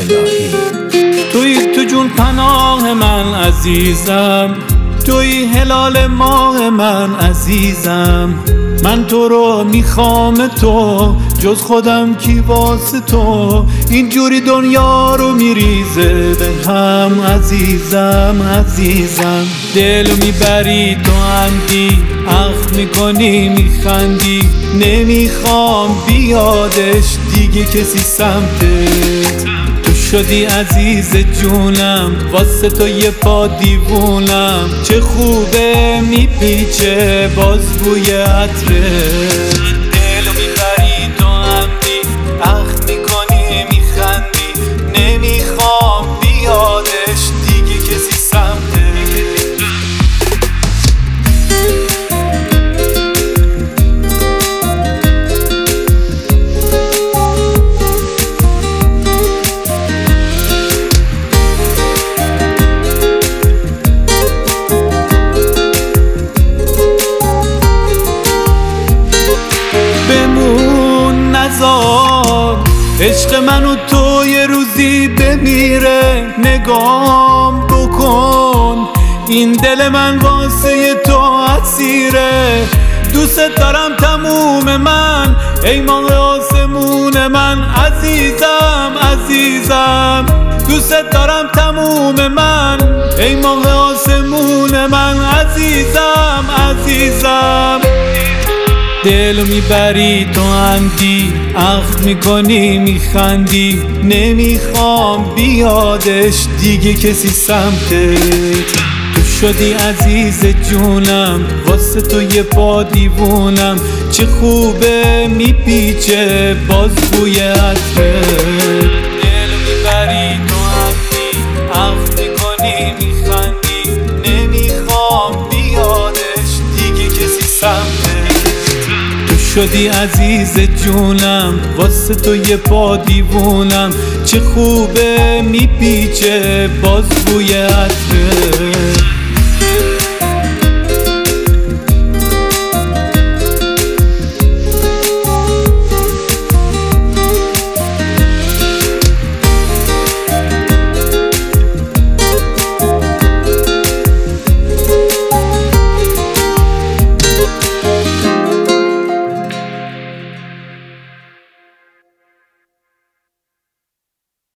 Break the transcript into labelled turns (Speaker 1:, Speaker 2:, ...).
Speaker 1: الهی.
Speaker 2: توی تو جون پناه من عزیزم، توی هلال ماه من عزیزم. من تو رو میخوام، تو جز خودم کی واسه تو. اینجوری دنیا رو میریزه به هم عزیزم عزیزم. دلو میبری تو عمدی، اخم میکنی میخندی. نمیخوام بیادش دیگه کسی سمتت. تو شدی عزیز جونم، واسه تو یه پا دیوونم. چه خوبه میپیچه باز بوی عطرت. دلو میبری تو عمدی، اخم میکنی میخندی. نمیخوام بیادش دیگه کسی سمتت. عشق من و تو یه روزی بمیره. نگام بکن، این دل من واسه تو اسیره. دوست دارم تموم من، ای ماه آسمون من عزیزم عزیزم. دوست دارم تموم من، ای ماه آسمون من عزیزم عزیزم. دلو میبری تو عمدی، اخم میکنی میخندی. نمیخوام بیادش دیگه کسی سمتت. تو شدی عزیز جونم، واسه تو یه پا دیوونم. چه خوبه میپیچه باز بوی عطرت. دلو میبری تو عمدی، اخم میکنی میخندی. نمیخوام بیادش دیگه کسی سمتت. شدی عزیز جونم، واسه تو یه پا دیوونم. چه خوبه میپیچه باز بوی عطرت.